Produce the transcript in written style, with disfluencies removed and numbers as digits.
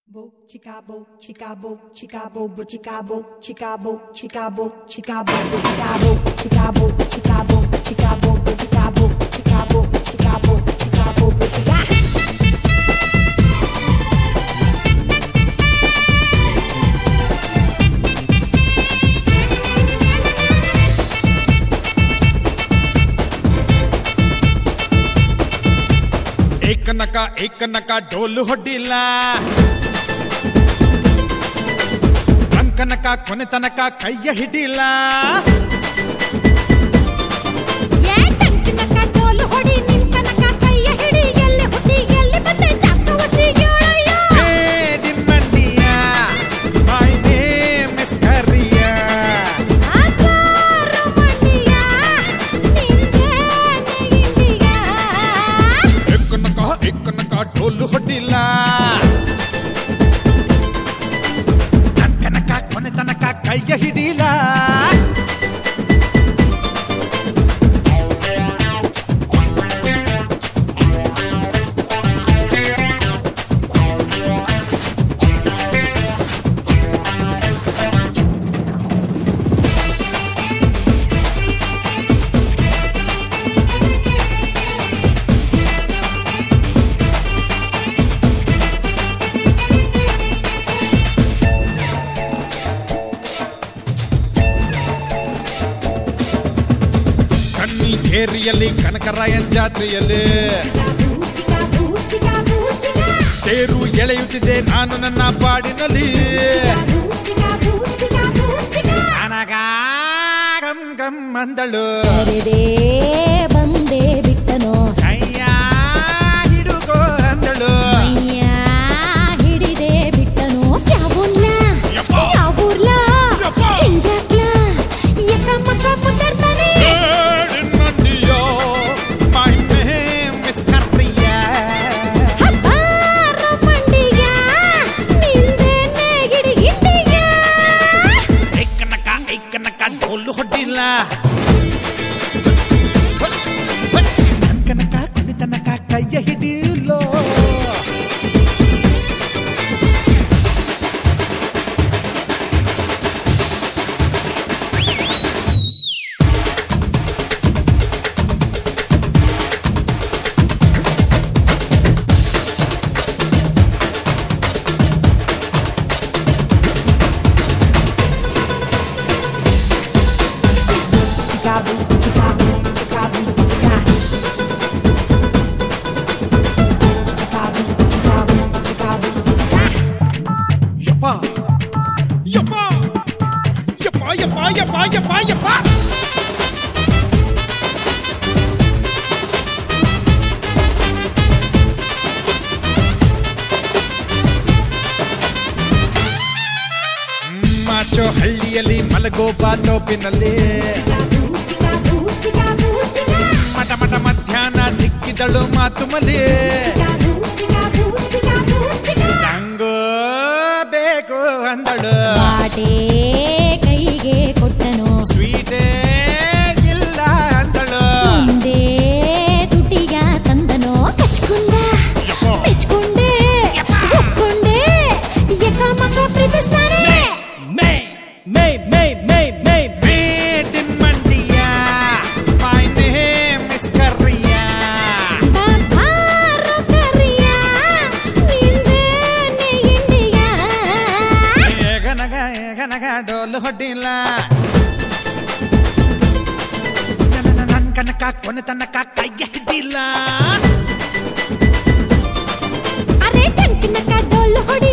Bo Chicago, Chicago, Chicago, bo Chicago, Chicago, Chicago, Chicago, bo Chicago, Chicago, Chicago, Chicago, bo Chicago, Chicago, Chicago, Chicago, bo Chicago. एक नका ढोल ಹೊಡ್ಡಿಲ್ಲ ಕನಕ ಕೊನೆ ತನಕ ಕೈಯ ಹಿಡಿಲ್ಲ ಏ ಟಂಕನಕ ढोल ಹೊಡಿ ನಿನ್ ಕನಕ ಕೈಯ ಹಿಡಿ ಎಲ್ಲಿ ಹುಟ್ಟಿ ಎಲ್ಲಿ ಬಂದೆ ಚಕ್ಕವಸಿ ಹೇಳಯ್ಯ ಏ ನಿಮ್ಮಂಡಿಯ ಮೈ ನೇಮ್ ಇಸ್ ಕರಿಯಾ ಆಚಾರ ಮಂಡಿಯ ನಿಂಗೆ ಇಂಡಿಯಾ एक नका ढोल ಹೊಡ್ಡಿಲ್ಲ ಕನಕ ಕೊನೆ ತನಕ ಕೈಯ ಹಿಡಿಲ್ಲ ಕೇರಿಯಲ್ಲಿ ಕನಕರಾಯನ್ ಜಾತ್ರೆಯಲ್ಲಿ ತೇರು ಎಳೆಯುತ್ತಿದೆ ನಾನು ನನ್ನ ಪಾಡಿನಲ್ಲಿ ನನಗ ಗಮ್ ಗಮ್ ಅಂದಳು ಬಂದೆ ಬಿಟ್ಟನೋ ಕೈಯ ಹಿಡುಗೋ ಅಂದಳು ಹಿಡಿದೆ ಬಿಟ್ಟನು ಯಾವೂರ್ಲ ಯಾವೂರ್ಲ ಹಿಂಗ್ಯಾಕ್ಲ ಯಕ ಮಕ ಮುದ್ದಾಡ್ತಾನೆ ढोल ಹೊಡ್ಡಿಲ್ಲ ನನ್ ಕನಕ ಕೊನೆ ತನಕ ಕೈಯ ಹಿಡಿಯಲ್ಲೋ ಮಾಚೋ ಹಳ್ಳಿಯಲ್ಲಿ ಮಲಗೋ ಬಾತೋಪಿನಲ್ಲಿ ಮಟ ಮಟ ಮಧ್ಯಾಹ್ನ ಸಿಕ್ಕಿದಳು ಮಾತು ಮಲಿ ನಂಗೋ ಬೇಕು ಅಂದಳು ಕೈಗೆ ಕೊಟ್ಟನು ಸ್ವೀಟೇ ಇಲ್ಲ ಅಂದಳು ಮುಂದೆ ತುಟಿಗ ತಂದನೋ ಕಚ್ಕೊಂಡ ಮೆಚ್ಕೊಂಡೆ ಒಪ್ಕೊಂಡೆ ಯಕ ಮಕ ಪ್ರೀತಿಸ್ತಾನೆ ढोल ಹೊಡ್ಡಿಲ್ಲ ನನ್ ಕನಕ ಕೊನೆ ತನಕ ಕೈಯ ಹಿಡಿಲ್ಲ ಅರೆ ಟಂಕನಕ ढोल ಹೊಡಿ